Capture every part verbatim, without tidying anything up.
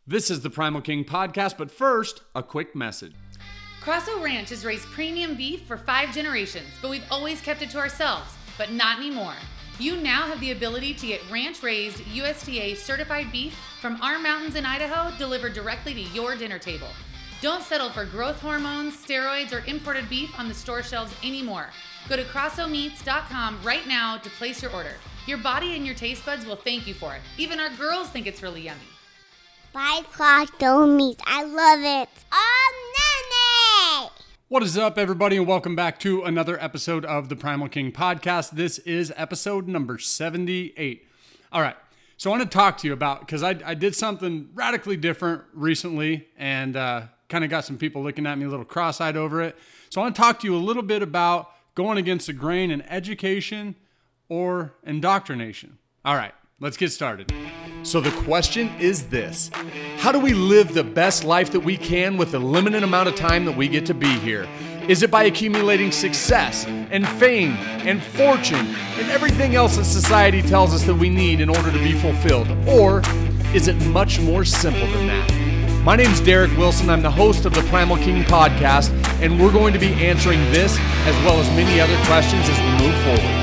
This is the Primal King Podcast, but first, a quick message. Crosso Ranch has raised premium beef for five generations, but we've always kept it to ourselves, but not anymore. You now have the ability to get ranch-raised, U S D A certified beef from our mountains in Idaho delivered directly to your dinner table. Don't settle for growth hormones, steroids, or imported beef on the store shelves anymore. Go to crosso meats dot com right now to place your order. Your body and your taste buds will thank you for it. Even our girls think it's really yummy. Buy Crosso Meats. I love it. Oh, Nanny! What is up, everybody, and welcome back to another episode of the Primal King Podcast. This is episode number seventy-eight. All right, so I want to talk to you about, because I, I did something radically different recently, and uh, kind of got some people looking at me a little cross-eyed over it. So I want to talk to you a little bit about going against the grain in education or indoctrination. All right, let's get started. So the question is this: how do we live the best life that we can with the limited amount of time that we get to be here? Is it by accumulating success and fame and fortune and everything else that society tells us that we need in order to be fulfilled? Or is it much more simple than that? My name's Derek Wilson. I'm the host of the Primal King Podcast, and we're going to be answering this as well as many other questions as we move forward.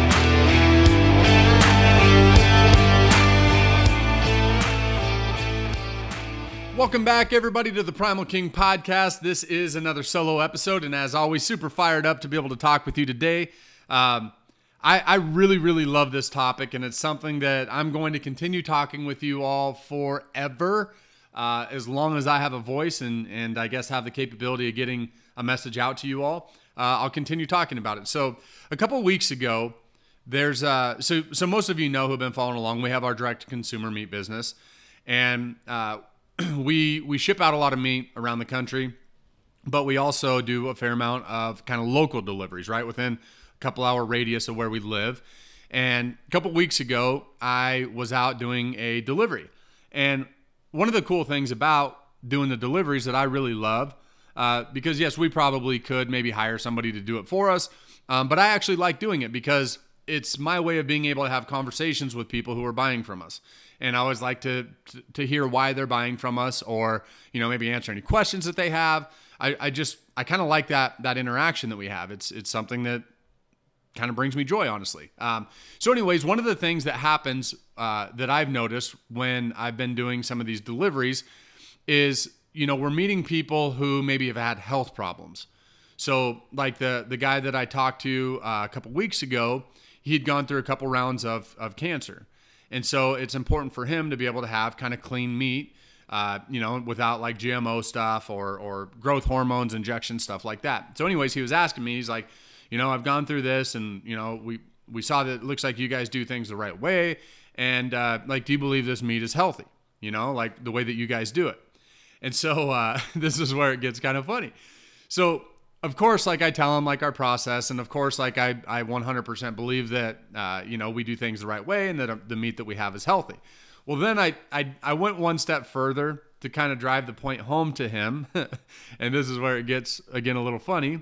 Welcome back, everybody, to the Primal King Podcast. This is another solo episode, and as always, super fired up to be able to talk with you today. Um, I, I really, really love this topic, and it's something that I'm going to continue talking with you all forever, uh, as long as I have a voice and, and I guess have the capability of getting a message out to you all. Uh, I'll continue talking about it. So a couple weeks ago, there's uh, so so most of you know who have been following along, we have our direct-to-consumer meat business, and uh, we we ship out a lot of meat around the country, but we also do a fair amount of kind of local deliveries, right, within a couple hour radius of where we live. And a couple weeks ago, I was out doing a delivery. And one of the cool things about doing the deliveries that I really love, uh, because yes, we probably could maybe hire somebody to do it for us, um, but I actually like doing it because it's my way of being able to have conversations with people who are buying from us. And I always like to, to to hear why they're buying from us, or, you know, maybe answer any questions that they have. I, I just, I kind of like that that interaction that we have. It's it's something that kind of brings me joy, honestly. Um, so anyways, one of the things that happens uh, that I've noticed when I've been doing some of these deliveries is, you know, we're meeting people who maybe have had health problems. So like the the guy that I talked to uh, a couple weeks ago, he'd gone through a couple rounds of of cancer. And so it's important for him to be able to have kind of clean meat, uh, you know, without like G M O stuff or or growth hormones, injection, stuff like that. So anyways, he was asking me, he's like, you know, I've gone through this, and, you know, we, we saw that it looks like you guys do things the right way. And uh, like, do you believe this meat is healthy? You know, like the way that you guys do it. And so uh, this is where it gets kind of funny. So of course, like I tell him like our process, and of course, like I, I one hundred percent believe that, uh, you know, we do things the right way and that uh, the meat that we have is healthy. Well, then I, I, I went one step further to kind of drive the point home to him. And this is where it gets, again, a little funny.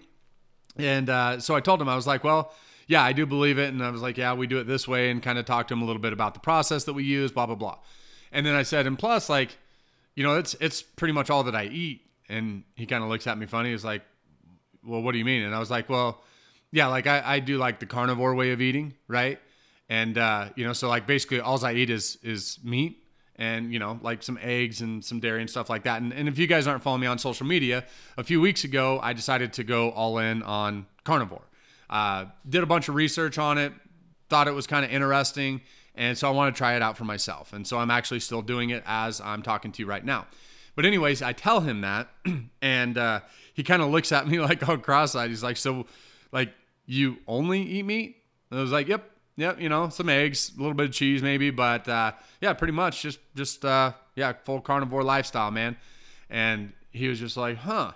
And uh, so I told him, I was like, well, yeah, I do believe it. And I was like, yeah, we do it this way, and kind of talked to him a little bit about the process that we use, blah, blah, blah. And then I said, and plus, like, you know, it's, it's pretty much all that I eat. And he kind of looks at me funny. He's like, well, what do you mean? And I was like, well, yeah, like I, I do like the carnivore way of eating, right? And, uh, you know, so like basically all I eat is, is meat and, you know, like some eggs and some dairy and stuff like that. And, and if you guys aren't following me on social media, a few weeks ago, I decided to go all in on carnivore. Uh, did a bunch of research on it, thought it was kind of interesting. And so I want to try it out for myself. And so I'm actually still doing it as I'm talking to you right now. But anyways, I tell him that, and uh, he kind of looks at me like all cross-eyed. He's like, so, like, you only eat meat? And I was like, yep, yep, you know, some eggs, a little bit of cheese maybe, but uh, yeah, pretty much just, just uh, yeah, full carnivore lifestyle, man. And he was just like, huh.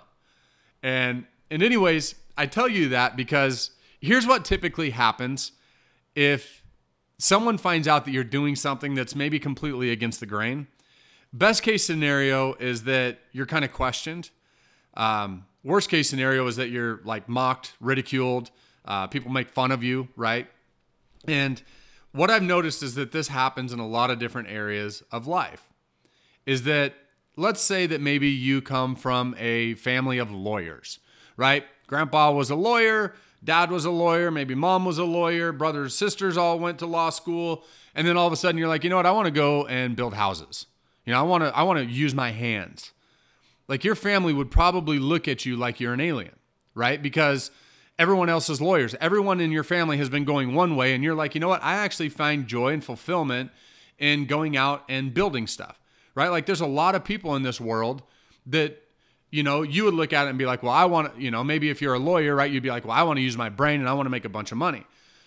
And, and anyways, I tell you that because here's what typically happens if someone finds out that you're doing something that's maybe completely against the grain. Best case scenario is that you're kind of questioned. Um, worst case scenario is that you're like mocked, ridiculed. Uh, people make fun of you, right? And what I've noticed is that this happens in a lot of different areas of life. Is that let's say that maybe you come from a family of lawyers, right? Grandpa was a lawyer, dad was a lawyer, maybe mom was a lawyer, brothers, sisters all went to law school. And then all of a sudden you're like, you know what? I want to go and build houses. You know, I want to, I want to use my hands. Like your family would probably look at you like you're an alien, right? Because everyone else is lawyers. Everyone in your family has been going one way. And you're like, you know what? I actually find joy and fulfillment in going out and building stuff, right? Like there's a lot of people in this world that, you know, you would look at it and be like, well, I want to, you know, maybe if you're a lawyer, right? You'd be like, well, I want to use my brain and I want to make a bunch of money.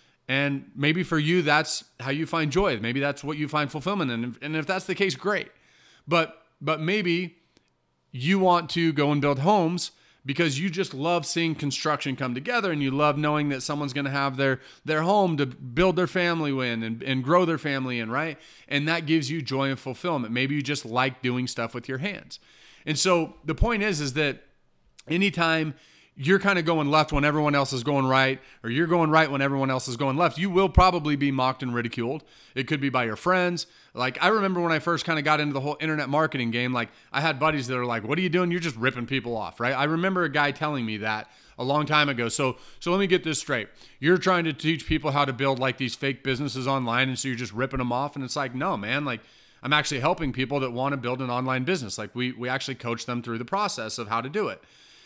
And maybe for you, that's how you find joy. Maybe that's what you find fulfillment in. And if that's the case, great. But, but maybe you want to go and build homes because you just love seeing construction come together and you love knowing that someone's going to have their, their home to build their family in and, and grow their family in, right? And that gives you joy and fulfillment. Maybe you just like doing stuff with your hands. And so the point is, is that anytime you're kind of going left when everyone else is going right, or you're going right when everyone else is going left, you will probably be mocked and ridiculed. It could be by your friends. Like I remember when I first kind of got into the whole internet marketing game, like I had buddies that are like, what are you doing? You're just ripping people off, right? I remember a guy telling me that a long time ago. So, so let me get this straight. You're trying to teach people how to build like these fake businesses online. And so you're just ripping them off. And it's like, no, man, like I'm actually helping people that want to build an online business. Like we, we actually coach them through the process of how to do it.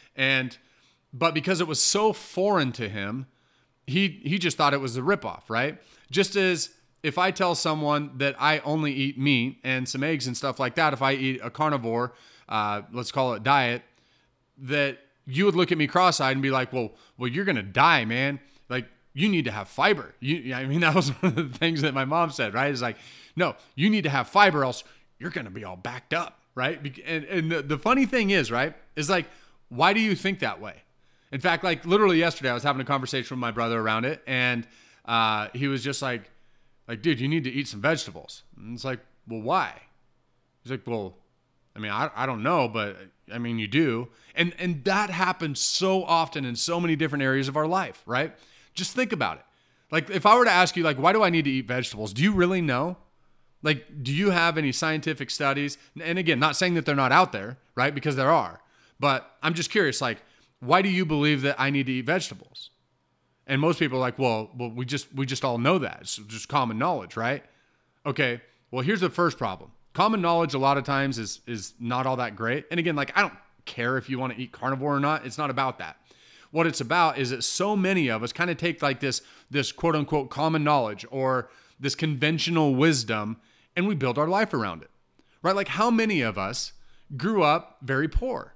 And But because it was so foreign to him, he he just thought it was a ripoff, right? Just as if I tell someone that I only eat meat and some eggs and stuff like that, if I eat a carnivore, uh, let's call it diet, that you would look at me cross-eyed and be like, well, well, you're going to die, man. Like, you need to have fiber. You, I mean, that was one of the things that my mom said, right? It's like, no, you need to have fiber, else you're going to be all backed up, right? And, and the, the funny thing is, right, is like, why do you think that way? In fact, like literally yesterday, I was having a conversation with my brother around it, and uh, he was just like, like, dude, you need to eat some vegetables. And it's like, well, why? He's like, well, I mean, I, I don't know, but I mean, you do. And, and that happens so often in so many different areas of our life, right? Just think about it. Like if I were to ask you, like, why do I need to eat vegetables? Do you really know? Like, do you have any scientific studies? And again, not saying that they're not out there, right? Because there are, but I'm just curious, like, why do you believe that I need to eat vegetables? And most people are like, well, well, we just we just all know that. It's just common knowledge, right? Okay, well, here's the first problem. Common knowledge a lot of times is is not all that great. And again, like I don't care if you want to eat carnivore or not. It's not about that. What it's about is that so many of us kind of take like this, this quote unquote common knowledge or this conventional wisdom and we build our life around it, right? Like how many of us grew up very poor?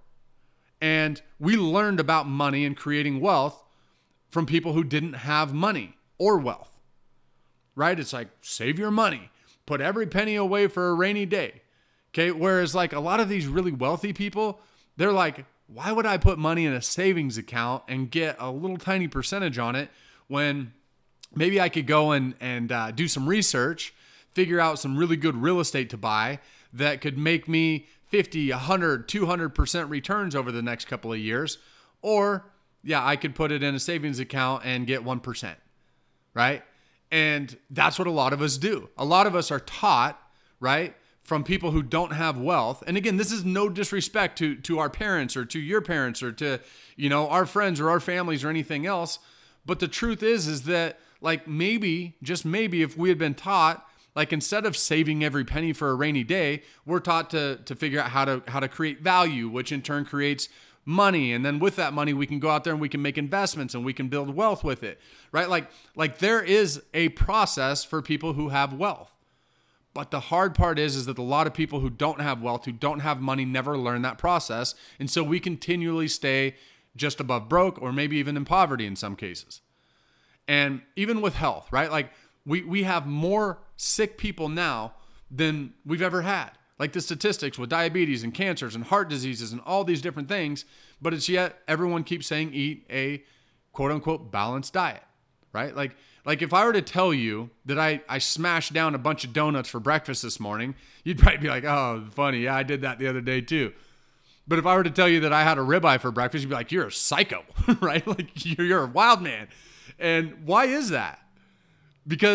And we learned about money and creating wealth from people who didn't have money or wealth, right? It's like, save your money, put every penny away for a rainy day. Okay. Whereas like a lot of these really wealthy people, they're like, why would I put money in a savings account and get a little tiny percentage on it when maybe I could go and, and uh, do some research, figure out some really good real estate to buy that could make me fifty, one hundred, two hundred percent returns over the next couple of years. Or yeah, I could put it in a savings account and get one percent, right? And that's what a lot of us do. A lot of us are taught, right, from people who don't have wealth. And again, this is no disrespect to, to our parents or to your parents or to, you know, our friends or our families or anything else. But the truth is, is that like maybe, just maybe if we had been taught, like instead of saving every penny for a rainy day, we're taught to, to figure out how to, how to create value, which in turn creates money. And then with that money, we can go out there and we can make investments and we can build wealth with it, right? Like, like there is a process for people who have wealth. But the hard part is, is that a lot of people who don't have wealth, who don't have money, never learn that process. And so we continually stay just above broke or maybe even in poverty in some cases. And even with health, right? Like we, we have more sick people now than we've ever had. Like the statistics with diabetes and cancers and heart diseases and all these different things, but it's yet everyone keeps saying eat a quote unquote balanced diet, right? Like, like if I were to tell you that I, I smashed down a bunch of donuts for breakfast this morning, you'd probably be like, oh, funny. Yeah, I did that the other day too. But if I were to tell you that I had a ribeye for breakfast, you'd be like, you're a psycho, right? Like you're, you're a wild man. And why is that? Because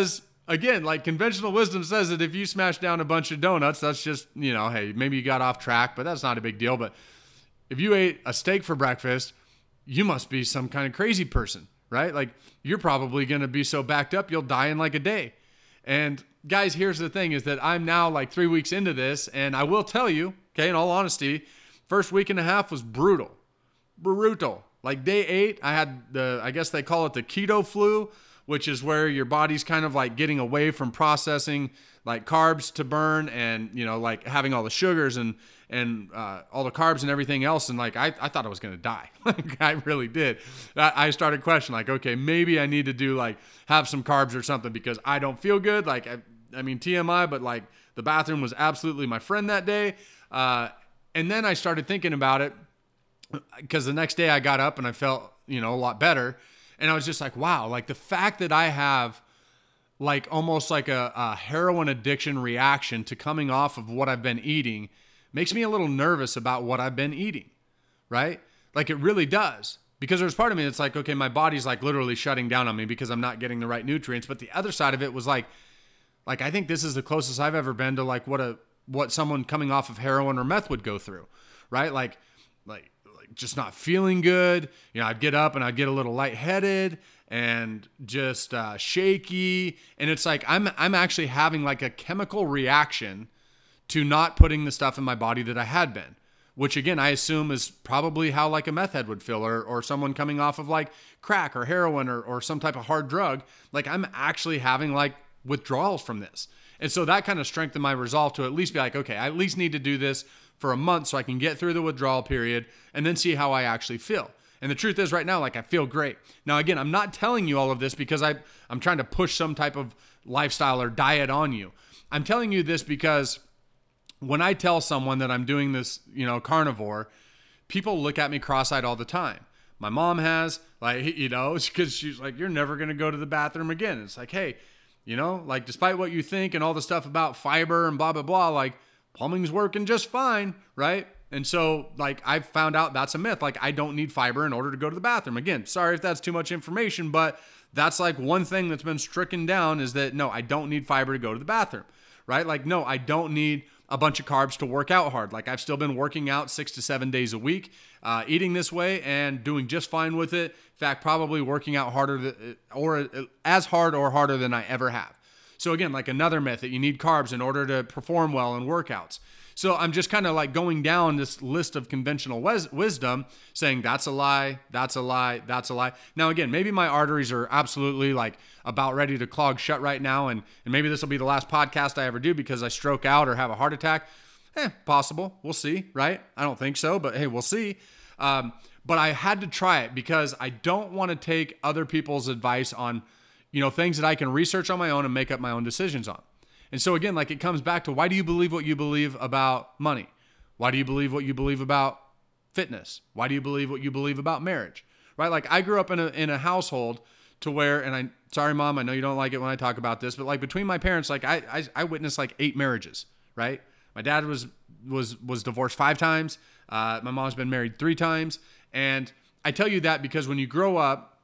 again, like conventional wisdom says that if you smash down a bunch of donuts, that's just, you know, hey, maybe you got off track, but that's not a big deal. But if you ate a steak for breakfast, you must be some kind of crazy person, right? Like you're probably going to be so backed up, you'll die in like a day. And guys, here's the thing is that I'm now like three weeks into this, and I will tell you, okay, in all honesty, first week and a half was brutal, brutal. Like day eight, I had the, I guess they call it the keto flu, which is where your body's kind of like getting away from processing like carbs to burn and, you know, like having all the sugars and, and uh, all the carbs and everything else. And like, I, I thought I was going to die. Like I really did. I, I started questioning like, okay, maybe I need to do like have some carbs or something because I don't feel good. Like, I, I mean, T M I, but like the bathroom was absolutely my friend that day. Uh, and then I started thinking about it because the next day I got up and I felt, you know, a lot better. And I was just like, wow, like the fact that I have like almost like a, a heroin addiction reaction to coming off of what I've been eating makes me a little nervous about what I've been eating, right? Like it really does. Because there's part of me that's like, okay, my body's like literally shutting down on me because I'm not getting the right nutrients. But the other side of it was like, like I think this is the closest I've ever been to like what a what someone coming off of heroin or meth would go through, right? Like, like. just not feeling good. You know, I'd get up and I'd get a little lightheaded and just uh, shaky. And it's like, I'm, I'm actually having like a chemical reaction to not putting the stuff in my body that I had been, which again, I assume is probably how like a meth head would feel or, or someone coming off of like crack or heroin or, or some type of hard drug. Like I'm actually having like withdrawals from this. And so that kind of strengthened my resolve to at least be like, okay, I at least need to do this for a month so I can get through the withdrawal period and then see how I actually feel. And the truth is right now, like I feel great. Now, again, I'm not telling you all of this because I, I'm trying to push some type of lifestyle or diet on you. I'm telling you this because when I tell someone that I'm doing this, you know, carnivore, people look at me cross-eyed all the time. My mom has, like, you know, because she's like, you're never going to go to the bathroom again. It's like, hey, you know, like despite what you think and all the stuff about fiber and blah, blah, blah, like, plumbing's working just fine, right? And so, like, I've found out that's a myth. Like, I don't need fiber in order to go to the bathroom. Again, sorry if that's too much information, but that's like one thing that's been stricken down is that, no, I don't need fiber to go to the bathroom, right? Like, no, I don't need a bunch of carbs to work out hard. Like, I've still been working out six to seven days a week, uh, eating this way and doing just fine with it. In fact, probably working out harder th- or as hard or harder than I ever have. So again, like another myth that you need carbs in order to perform well in workouts. So I'm just kind of like going down this list of conventional wis- wisdom saying that's a lie, that's a lie, that's a lie. Now, again, maybe my arteries are absolutely like about ready to clog shut right now. And, and maybe this will be the last podcast I ever do because I stroke out or have a heart attack. Eh, possible. We'll see, right? I don't think so, but hey, we'll see. Um, but I had to try it because I don't want to take other people's advice on, you know, things that I can research on my own and make up my own decisions on. And so again, like it comes back to why do you believe what you believe about money? Why do you believe what you believe about fitness? Why do you believe what you believe about marriage? Right? Like I grew up in a in a household to where, and I, sorry mom, I know you don't like it when I talk about this, but like between my parents, like I I, I witnessed like eight marriages, right? My dad was was was divorced five times. Uh, my mom's been married three times. And I tell you that because when you grow up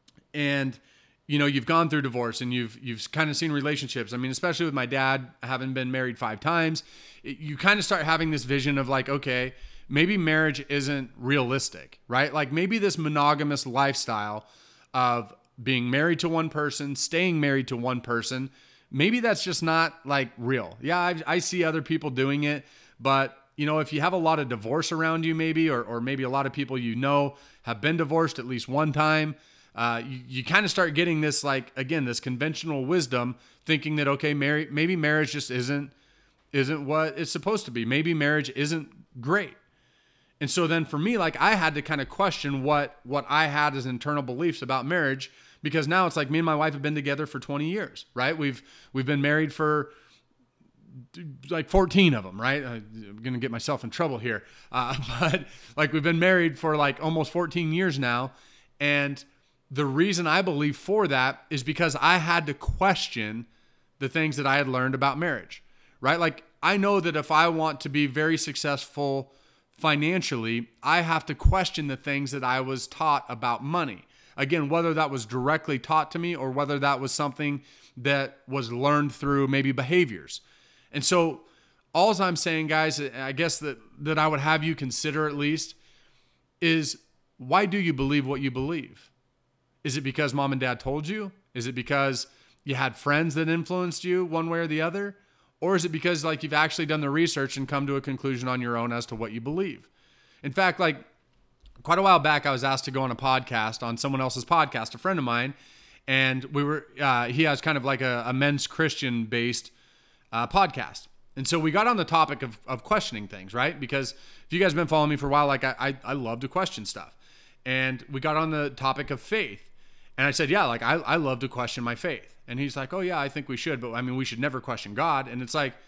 and you know, you've gone through divorce and you've you've kind of seen relationships. I mean, especially with my dad having been married five times, it, you kind of start having this vision of like, okay, maybe marriage isn't realistic, right? Like maybe this monogamous lifestyle of being married to one person, staying married to one person, maybe that's just not like real. Yeah, I, I see other people doing it, but you know, if you have a lot of divorce around you maybe, or or maybe a lot of people you know have been divorced at least one time, Uh, you, you kind of start getting this, like, again, this conventional wisdom thinking that, okay, marry, maybe marriage just isn't, isn't what it's supposed to be. Maybe marriage isn't great. And so then for me, like I had to kind of question what, what I had as internal beliefs about marriage, because now it's like me and my wife have been together for twenty years, right? We've, we've been married for like fourteen of them, right? I'm going to get myself in trouble here. Uh, but like we've been married for like almost fourteen years now. And the reason I believe for that is because I had to question the things that I had learned about marriage, right? Like I know that if I want to be very successful financially, I have to question the things that I was taught about money. Again, whether that was directly taught to me or whether that was something that was learned through maybe behaviors. And so all I'm saying, guys, I guess that, that I would have you consider at least is, why do you believe what you believe? Is it because mom and dad told you? Is it because you had friends that influenced you one way or the other? Or is it because like you've actually done the research and come to a conclusion on your own as to what you believe? In fact, like quite a while back, I was asked to go on a podcast, on someone else's podcast, a friend of mine, and we were uh, he has kind of like a, a men's Christian based uh, podcast. And so we got on the topic of, of questioning things, right? Because if you guys have been following me for a while, like I, I, I love to question stuff. And we got on the topic of faith. And I said, yeah, like I, I love to question my faith. And he's like, oh yeah, I think we should. But I mean, we should never question God. And it's like,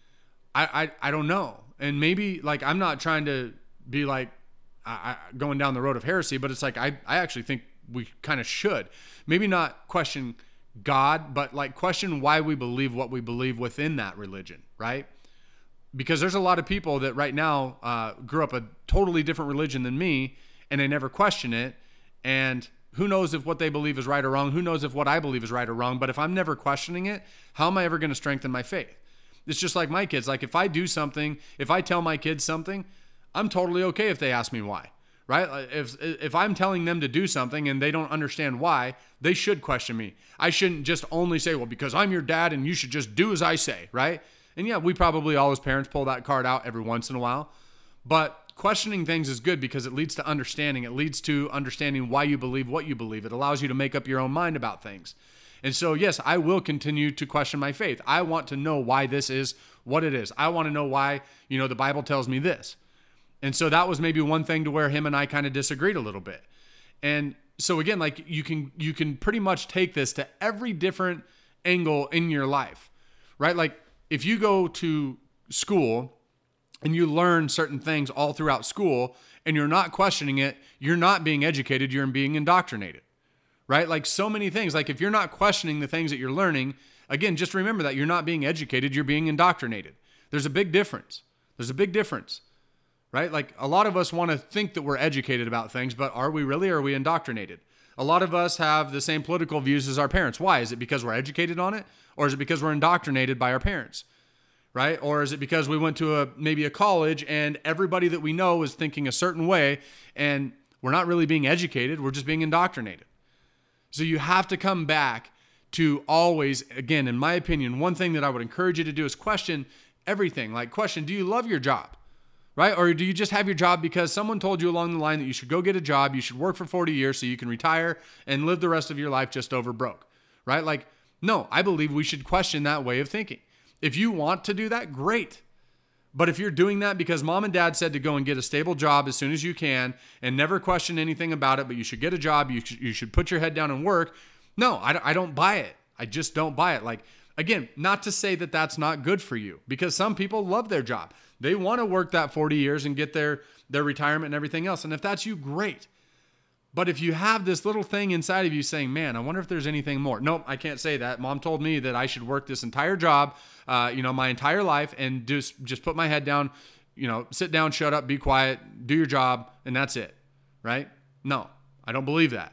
I, I, I don't know. And maybe like, I'm not trying to be like I, I, going down the road of heresy, but it's like, I, I actually think we kind of should. Maybe not question God, but like question why we believe what we believe within that religion, right? Because there's a lot of people that right now uh, grew up a totally different religion than me, and they never question it. And who knows if what they believe is right or wrong? Who knows if what I believe is right or wrong? But if I'm never questioning it, how am I ever going to strengthen my faith? It's just like my kids. Like if I do something, if I tell my kids something, I'm totally okay if they ask me why, right? If if I'm telling them to do something and they don't understand why, they should question me. I shouldn't just only say, well, because I'm your dad and you should just do as I say, right? And yeah, we probably all as parents pull that card out every once in a while. But questioning things is good because it leads to understanding. It leads to understanding why you believe what you believe. It allows you to make up your own mind about things. And so, yes, I will continue to question my faith. I want to know why this is what it is. I want to know why, you know, the Bible tells me this. And so that was maybe one thing to where him and I kind of disagreed a little bit. And so again, like you can you can pretty much take this to every different angle in your life, right? Like if you go to school and you learn certain things all throughout school and you're not questioning it, you're not being educated, you're being indoctrinated, right? Like so many things, like if you're not questioning the things that you're learning, again, just remember that you're not being educated, you're being indoctrinated. There's a big difference. There's a big difference, right? Like a lot of us want to think that we're educated about things, but are we really, or are we indoctrinated? A lot of us have the same political views as our parents. Why? Is it because we're educated on it? Or is it because we're indoctrinated by our parents? Right? Or is it because we went to a maybe a college and everybody that we know is thinking a certain way and we're not really being educated, we're just being indoctrinated. So you have to come back to always, again, in my opinion, one thing that I would encourage you to do is question everything. Like question, do you love your job? Right? Or do you just have your job because someone told you along the line that you should go get a job, you should work for forty years so you can retire and live the rest of your life just over broke? Right? Like, no, I believe we should question that way of thinking. If you want to do that, great. But if you're doing that because mom and dad said to go and get a stable job as soon as you can and never question anything about it, but you should get a job, you should, you should put your head down and work. No, I, I don't buy it. I just don't buy it. Like, again, not to say that that's not good for you because some people love their job. They want to work that forty years and get their, their retirement and everything else. And if that's you, great. But if you have this little thing inside of you saying, man, I wonder if there's anything more. Nope, I can't say that. Mom told me that I should work this entire job, uh, you know, my entire life and just, just put my head down, you know, sit down, shut up, be quiet, do your job, and that's it, right? No, I don't believe that.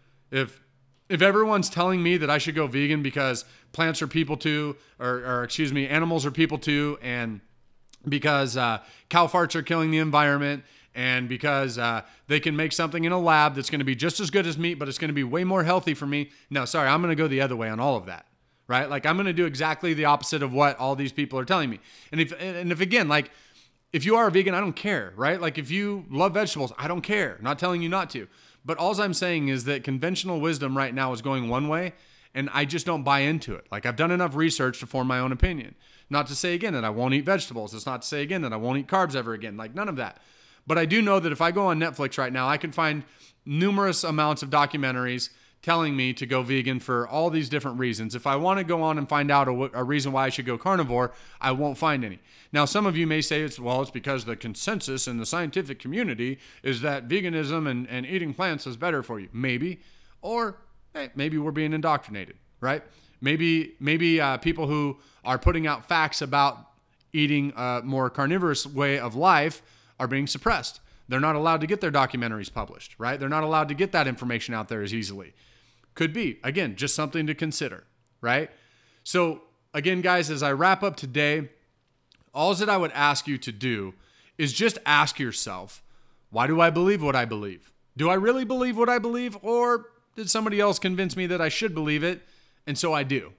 If if everyone's telling me that I should go vegan because plants are people too, or, or excuse me, animals are people too, and because uh, cow farts are killing the environment, and because uh, they can make something in a lab that's going to be just as good as meat, but it's going to be way more healthy for me. No, sorry, I'm going to go the other way on all of that, right? Like I'm going to do exactly the opposite of what all these people are telling me. And if, and if again, like if you are a vegan, I don't care, right? Like if you love vegetables, I don't care. I'm not telling you not to. But all I'm saying is that conventional wisdom right now is going one way, and I just don't buy into it. Like I've done enough research to form my own opinion. Not to say again that I won't eat vegetables. It's not to say again that I won't eat carbs ever again. Like none of that. But I do know that if I go on Netflix right now, I can find numerous amounts of documentaries telling me to go vegan for all these different reasons. If I want to go on and find out a, a reason why I should go carnivore, I won't find any. Now, some of you may say, it's well, it's because the consensus in the scientific community is that veganism and, and eating plants is better for you. Maybe. Or hey, maybe we're being indoctrinated, right? Maybe, maybe uh, people who are putting out facts about eating a more carnivorous way of life are being suppressed. They're not allowed to get their documentaries published, right? They're not allowed to get that information out there as easily. Could be, again, just something to consider, right? So again, guys, as I wrap up today, all that I would ask you to do is just ask yourself, why do I believe what I believe? Do I really believe what I believe, or did somebody else convince me that I should believe it, and so I do?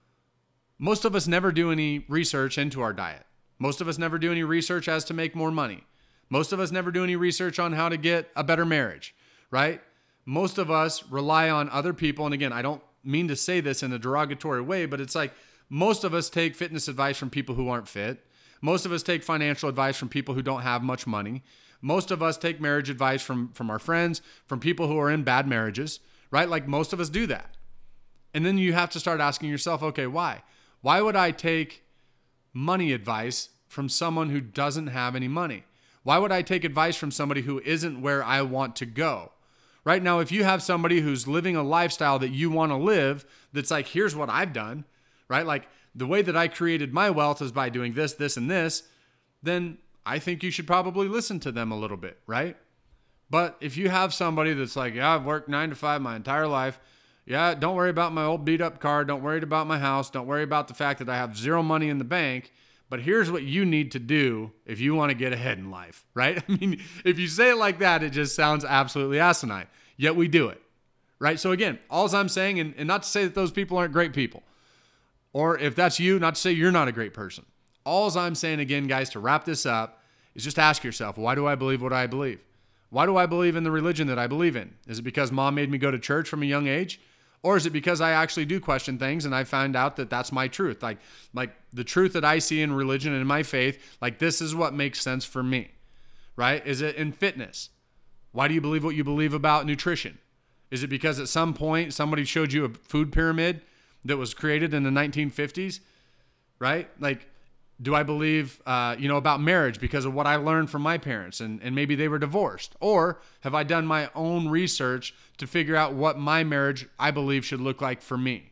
Most of us never do any research into our diet. Most of us never do any research as to make more money. Most of us never do any research on how to get a better marriage, right? Most of us rely on other people. And again, I don't mean to say this in a derogatory way, but it's like most of us take fitness advice from people who aren't fit. Most of us take financial advice from people who don't have much money. Most of us take marriage advice from, from our friends, from people who are in bad marriages, right? Like most of us do that. And then you have to start asking yourself, okay, why? Why would I take money advice from someone who doesn't have any money? Why would I take advice from somebody who isn't where I want to go? Right now, if you have somebody who's living a lifestyle that you want to live, that's like, here's what I've done, right? Like the way that I created my wealth is by doing this, this, and this, then I think you should probably listen to them a little bit, right? But if you have somebody that's like, yeah, I've worked nine to five my entire life. Yeah, don't worry about my old beat up car. Don't worry about my house. Don't worry about the fact that I have zero money in the bank. But here's what you need to do if you want to get ahead in life, right? I mean, if you say it like that, it just sounds absolutely asinine. Yet we do it, right? So again, all I'm saying, and, and not to say that those people aren't great people, or if that's you, not to say you're not a great person. All I'm saying again, guys, to wrap this up, is just ask yourself, why do I believe what I believe? Why do I believe in the religion that I believe in? Is it because mom made me go to church from a young age? Or is it because I actually do question things and I find out that that's my truth? Like, like the truth that I see in religion and in my faith, like this is what makes sense for me, right? Is it in fitness? Why do you believe what you believe about nutrition? Is it because at some point somebody showed you a food pyramid that was created in the nineteen fifties, right? Like, do I believe, uh, you know, about marriage because of what I learned from my parents and, and maybe they were divorced? Or have I done my own research to figure out what my marriage I believe should look like for me?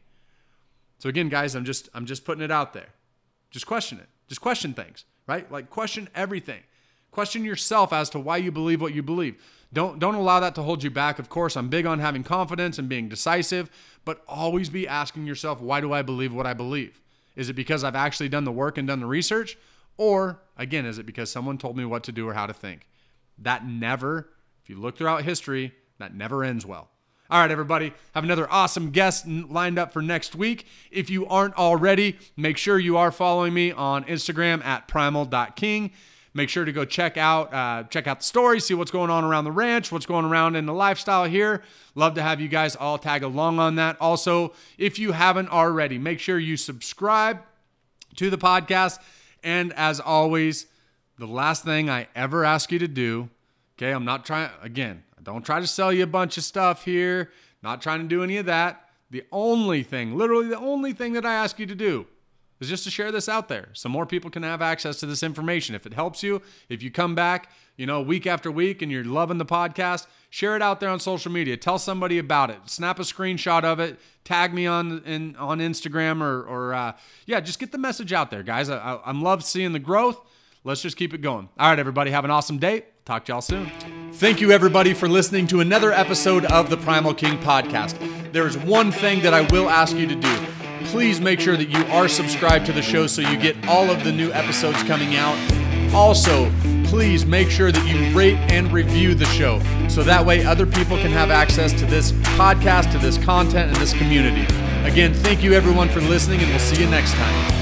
So again, guys, I'm just I'm just putting it out there. Just question it. Just question things, right? Like question everything. Question yourself as to why you believe what you believe. Don't don't allow that to hold you back. Of course, I'm big on having confidence and being decisive, but always be asking yourself, why do I believe what I believe? Is it because I've actually done the work and done the research? Or, again, is it because someone told me what to do or how to think? That never, if you look throughout history, that never ends well. All right, everybody, have another awesome guest lined up for next week. If you aren't already, make sure you are following me on Instagram at primal dot king. Make sure to go check out uh, check out the story, see what's going on around the ranch, what's going around in the lifestyle here. Love to have you guys all tag along on that. Also, if you haven't already, make sure you subscribe to the podcast. And as always, the last thing I ever ask you to do, okay, I'm not trying, again, I don't try to sell you a bunch of stuff here, not trying to do any of that. The only thing, literally the only thing that I ask you to do is just to share this out there so more people can have access to this information. If it helps you, if you come back, you know, week after week and you're loving the podcast, share it out there on social media. Tell somebody about it. Snap a screenshot of it. Tag me on in, on Instagram or, or uh, yeah, just get the message out there, guys. I, I, I'm love seeing the growth. Let's just keep it going. All right, everybody, have an awesome day. Talk to y'all soon. Thank you, everybody, for listening to another episode of the Primal King Podcast. There is one thing that I will ask you to do. Please make sure that you are subscribed to the show so you get all of the new episodes coming out. Also, please make sure that you rate and review the show so that way other people can have access to this podcast, to this content, and this community. Again, thank you everyone for listening, and we'll see you next time.